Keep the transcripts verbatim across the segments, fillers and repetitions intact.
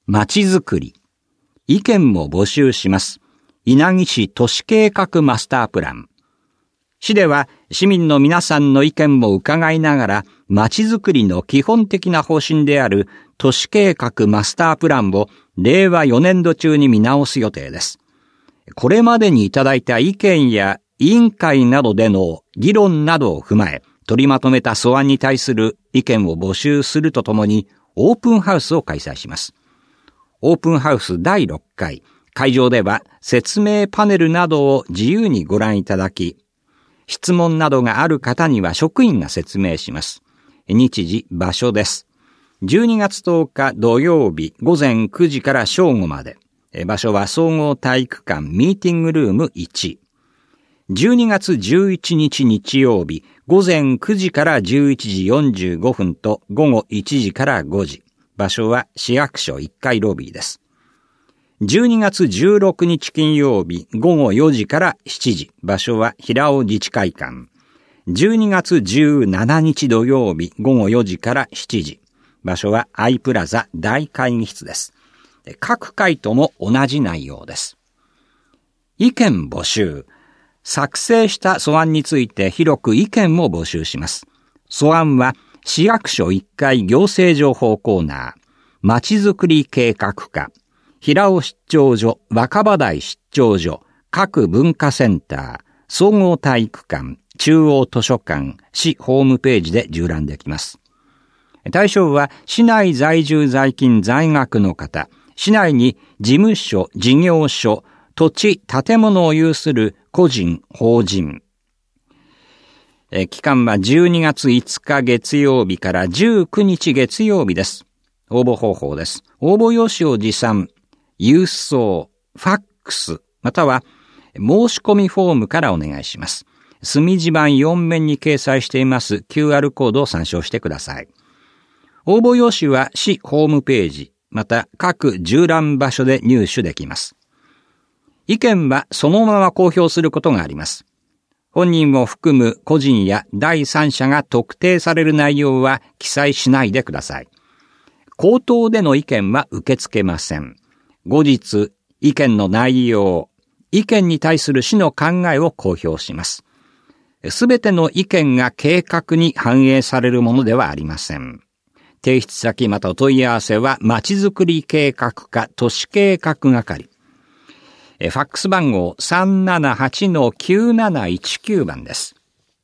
まちづくり。意見も募集します。稲城市都市計画マスタープラン。市では市民の皆さんの意見も伺いながら、まちづくりの基本的な方針である都市計画マスタープランをれいわよねんど中に見直す予定です。これまでにいただいた意見や委員会などでの議論などを踏まえ、取りまとめた素案に対する意見を募集するとともに、オープンハウスを開催します。オープンハウスだいろっかい、会場では説明パネルなどを自由にご覧いただき、質問などがある方には職員が説明します。日時、場所です。じゅうにがつとおか土曜日ごぜんくじから正午まで。場所は総合体育館ミーティングルームいち。じゅうにがつじゅういちにち日曜日ごぜんくじからじゅういちじよんじゅうごふんとごごいちじからごじ。場所は市役所いっかいロビーです。じゅうにがつじゅうろくにち金曜日ごごよじからしちじ。場所は平尾自治会館。じゅうにがつじゅうしちにち土曜日ごごよじからしちじ。場所はアイプラザ大会議室です。各会とも同じ内容です。意見募集。作成した素案について広く意見も募集します。素案は市役所いっかい行政情報コーナー、まちづくり計画課、平尾出張所、若葉台出張所、各文化センター、総合体育館、中央図書館、市ホームページで閲覧できます。対象は市内在住在勤在学の方、市内に事務所、事業所、土地、建物を有する個人、法人。え期間はじゅうにがついつか月曜日からじゅうくにち月曜日です。応募方法です。応募用紙を持参、郵送、ファックス、または申し込みフォームからお願いします。墨字盤よんめんに掲載しています キューアール コードを参照してください。応募用紙は市ホームページ、また各縦覧場所で入手できます。意見はそのまま公表することがあります。本人を含む個人や第三者が特定される内容は記載しないでください。口頭での意見は受け付けません。後日、意見の内容、意見に対する市の考えを公表します。すべての意見が計画に反映されるものではありません。提出先またお問い合わせは、まちづくり計画課都市計画係。ファックス番号 さんななはちのきゅうなないちきゅう 番です。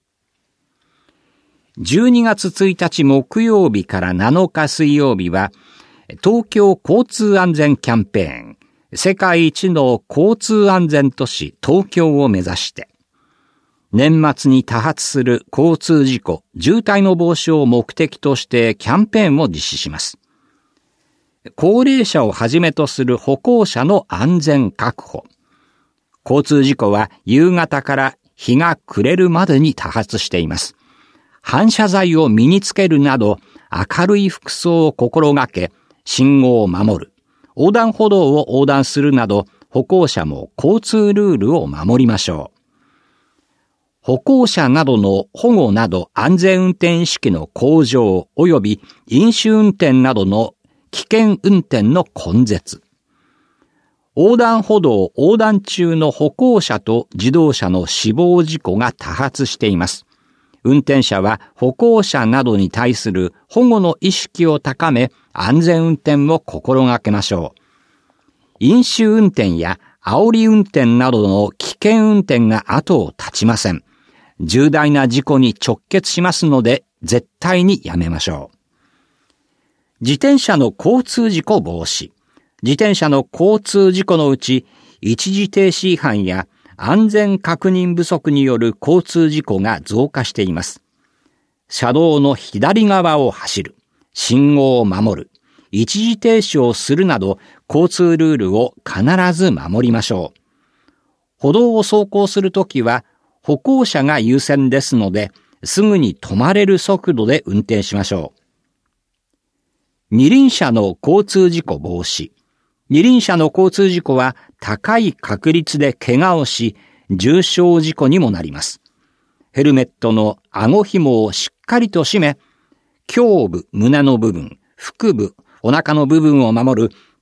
じゅうにがつついたち木曜日からなのか水曜日は、東京交通安全キャンペーン、世界一の交通安全都市東京を目指して、年末に多発する交通事故、渋滞の防止を目的としてキャンペーンを実施します。高齢者をはじめとする歩行者の安全確保。交通事故は夕方から日が暮れるまでに多発しています。反射材を身につけるなど明るい服装を心がけ、信号を守る。横断歩道を横断するなど歩行者も交通ルールを守りましょう。歩行者などの保護など安全運転意識の向上及び飲酒運転などの危険運転の根絶。横断歩道横断中の歩行者と自動車の死亡事故が多発しています。運転者は歩行者などに対する保護の意識を高め、安全運転を心がけましょう。飲酒運転や煽り運転などの危険運転が後を絶ちません。重大な事故に直結しますので、絶対にやめましょう。自転車の交通事故防止。自転車の交通事故のうち、一時停止違反や安全確認不足による交通事故が増加しています。車道の左側を走る、信号を守る、一時停止をするなど、交通ルールを必ず守りましょう。歩道を走行するときは、歩行者が優先ですので、すぐに止まれる速度で運転しましょう。二輪車の交通事故防止。二輪車の交通事故は高い確率で怪我をし、重傷事故にもなります。ヘルメットの顎紐をしっかりと締め、胸部、胸の部分、腹部、お腹の部分を守る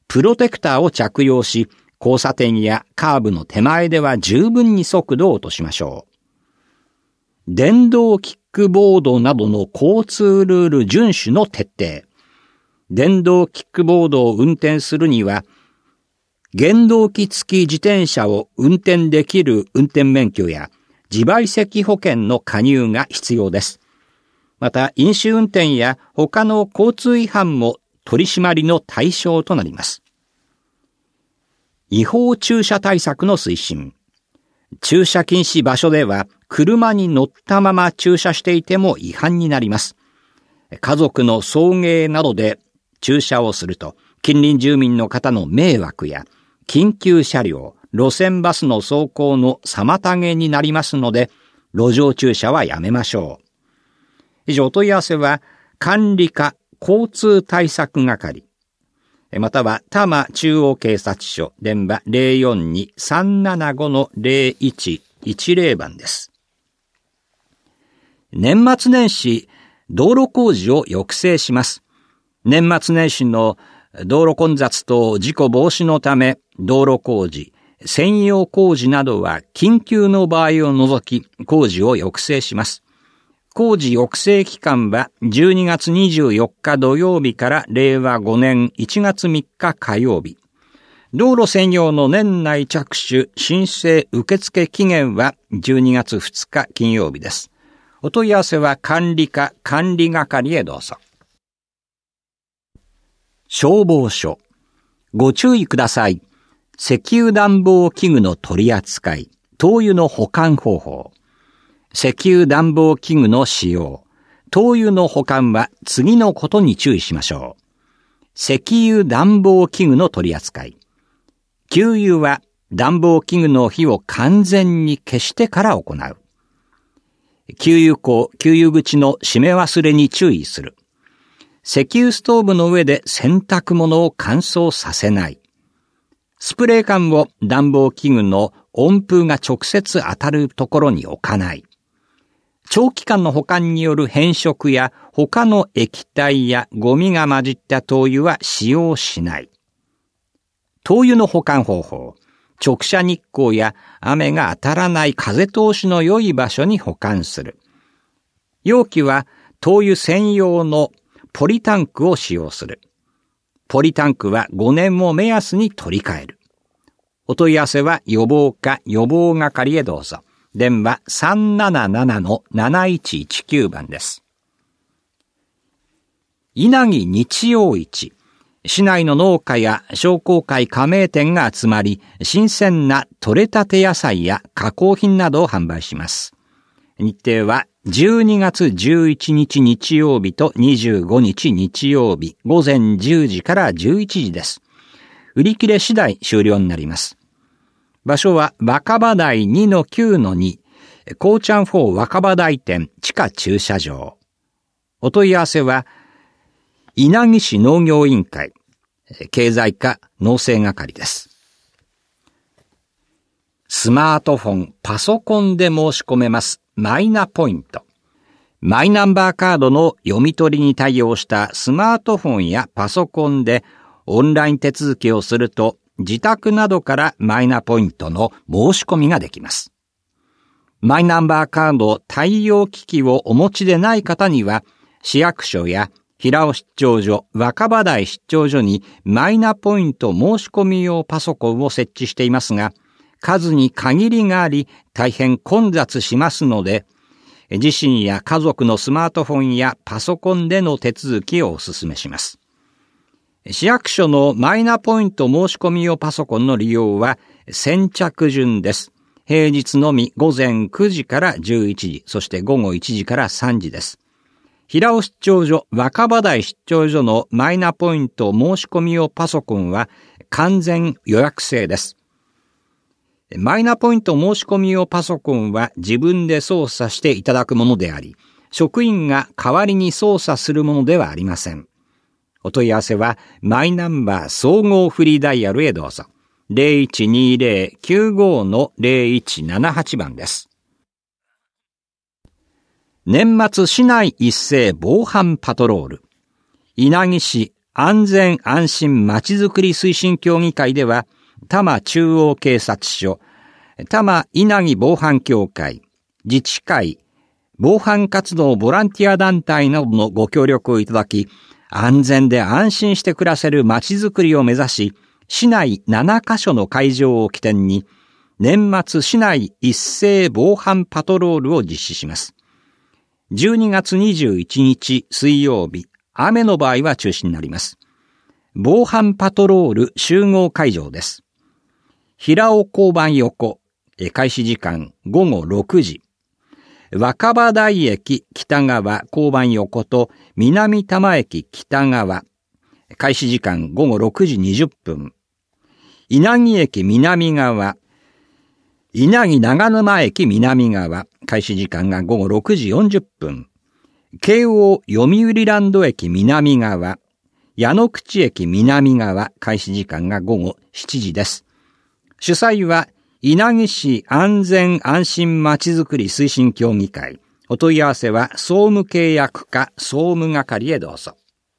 プロテクターを着用し、交差点やカーブの手前では十分に速度を落としましょう。電動キックボードなどの交通ルール遵守の徹底。電動キックボードを運転するには、原動機付き自転車を運転できる運転免許や自賠責保険の加入が必要です。また、飲酒運転や他の交通違反も取り締まりの対象となります。違法駐車対策の推進。駐車禁止場所では車に乗ったまま駐車していても違反になります。家族の送迎などで駐車をすると近隣住民の方の迷惑や緊急車両、路線バスの走行の妨げになりますので、路上駐車はやめましょう。以上、お問い合わせは管理課交通対策係、または多摩中央警察署電話 ゼロよんに さんななご の ゼロいちいちゼロ 番です。年末年始、道路工事を抑制します。年末年始の道路混雑と事故防止のため、道路工事、専用工事などは緊急の場合を除き工事を抑制します。工事抑制期間はじゅうにがつにじゅうよっか土曜日かられいわごねんいちがつみっか火曜日。道路専用の年内着手申請受付期限はじゅうにがつふつか金曜日です。お問い合わせは管理課管理係へどうぞ。消防署。ご注意ください。石油暖房器具の取り扱い、灯油の保管方法。石油暖房器具の使用、灯油の保管は次のことに注意しましょう。石油暖房器具の取り扱い。給油は暖房器具の火を完全に消してから行う。給油口、給油口の閉め忘れに注意する。石油ストーブの上で洗濯物を乾燥させない。スプレー缶を暖房器具の温風が直接当たるところに置かない。長期間の保管による変色や他の液体やゴミが混じった灯油は使用しない。灯油の保管方法。直射日光や雨が当たらない風通しの良い場所に保管する。容器は灯油専用のポリタンクを使用する。ポリタンクはごねんを目安に取り替える。お問い合わせは予防課予防係へどうぞ。電話 さんなななな の なないちいちきゅう 番です。稲城日曜市。市内の農家や商工会加盟店が集まり、新鮮な取れたて野菜や加工品などを販売します。日程はじゅうにがつじゅういちにち日曜日とにじゅうごにち日曜日、午前じゅうじからじゅういちじです。売り切れ次第終了になります。場所は若葉台 にのきゅうのに、コーチャンフォー若葉台店地下駐車場。お問い合わせは、稲城市農業委員会、経済課農政係です。スマートフォン、パソコンで申し込めますマイナポイント。マイナンバーカードの読み取りに対応したスマートフォンやパソコンでオンライン手続きをすると、自宅などからマイナポイントの申し込みができます。マイナンバーカード対応機器をお持ちでない方には、市役所や平尾出張所、若葉台出張所にマイナポイント申し込み用パソコンを設置していますが、数に限りがあり大変混雑しますので、自身や家族のスマートフォンやパソコンでの手続きをお勧めします。市役所のマイナポイント申し込み用パソコンの利用は先着順です。平日のみ午前くじからじゅういちじ、そして午後いちじからさんじです。平尾出張所、若葉台出張所のマイナポイント申し込み用パソコンは完全予約制です。マイナポイント申し込み用パソコンは自分で操作していただくものであり、職員が代わりに操作するものではありません。お問い合わせはマイナンバー総合フリーダイヤルへどうぞ。ゼロいちにゼロ きゅうご のゼロいちななはち 番です。年末市内一斉防犯パトロール。稲城市安全安心まちづくり推進協議会では、多摩中央警察署、多摩稲城防犯協会、自治会、防犯活動ボランティア団体などのご協力をいただき、安全で安心して暮らせるまちづくりを目指し、市内ななカ所の会場を起点に、年末市内一斉防犯パトロールを実施します。じゅうにがつにじゅういちにち水曜日、雨の場合は中止になります。防犯パトロール集合会場です。平尾交番横、開始時間ごごろくじ。若葉台駅北側交番横と南多摩駅北側、開始時間ごごろくじにじゅっぷん。稲城駅南側、稲城長沼駅南側、開始時間がごごろくじよんじゅっぷん。京王読売ランド駅南側、矢野口駅南側、開始時間がごごしちじです。主催は、稲城市安全安心まちづくり推進協議会。お問い合わせは、総務契約課総務係へどうぞ。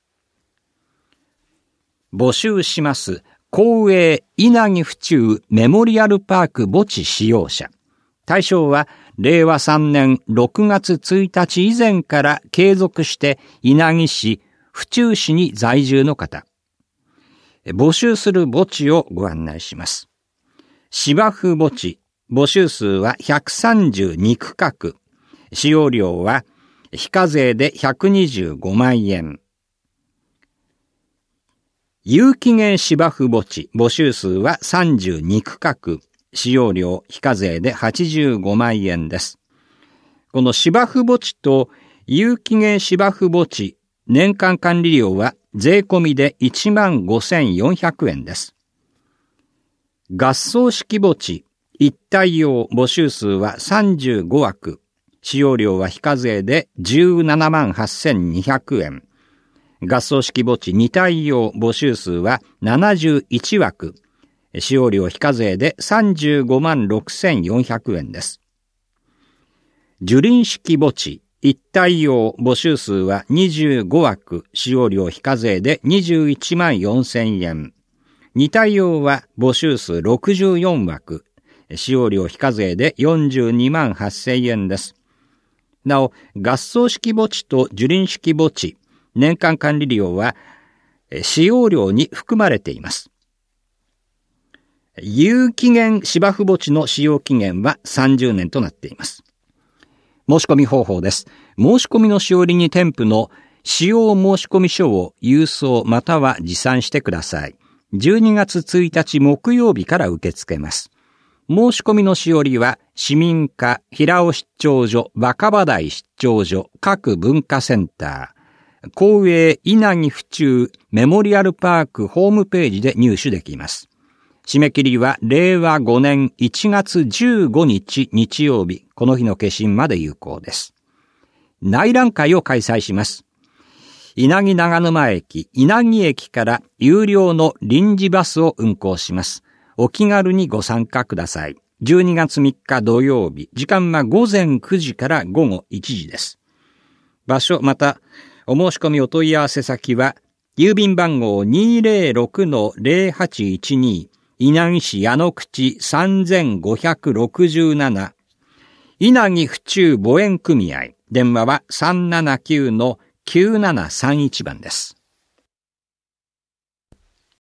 募集します。公営稲城府中メモリアルパーク墓地使用者。対象は、れいわさんねんろくがつついたち以前から継続して稲城市、府中市に在住の方。募集する墓地をご案内します。芝生墓地、募集数はひゃくさんじゅうにくかく。使用料は非課税でひゃくにじゅうごまんえん。有期限芝生墓地、募集数はさんじゅうにくかく。使用料非課税ではちじゅうごまんえんです。この芝生墓地と有期限芝生墓地、年間管理料は税込みでいちまんごせんよんひゃくえんです。合葬式墓地、一体用募集数はさんじゅうごわく。使用料は非課税でじゅうななまんはっせんにひゃくえん。合葬式墓地二体用募集数はななじゅういちわく。使用料非課税でさんじゅうごまんろくせんよんひゃくえんです。樹林式墓地、一体用募集数はにじゅうごわく、使用料非課税でにじゅういちまんよんせんえん。二体用は募集数ろくじゅうよんわく、使用料非課税でよんじゅうにまんはっせんえんです。なお、合葬式墓地と樹林式墓地、年間管理料は使用料に含まれています。有期限芝生墓地の使用期限はさんじゅうねんとなっています。申し込み方法です。申し込みのしおりに添付の使用申込書を郵送または持参してください。じゅうにがつついたち木曜日から受け付けます。申し込みのしおりは市民課平尾出張所、若葉台出張所、各文化センター、公営稲城府中メモリアルパークホームページで入手できます。締め切りはれいわごねんいちがつじゅうごにち日曜日、この日の消印まで有効です。内覧会を開催します。稲城長沼駅、稲城駅から有料の臨時バスを運行します。お気軽にご参加ください。じゅうにがつみっか土曜日、時間はごぜんくじからごごいちじです。場所またお申し込みお問い合わせ先は郵便番号 にーぜろろくのぜろはちいちに 稲城市矢野口さんごろくなな、稲城府中墓園組合、電話はさんななきゅうのきゅうななさんいちばんです。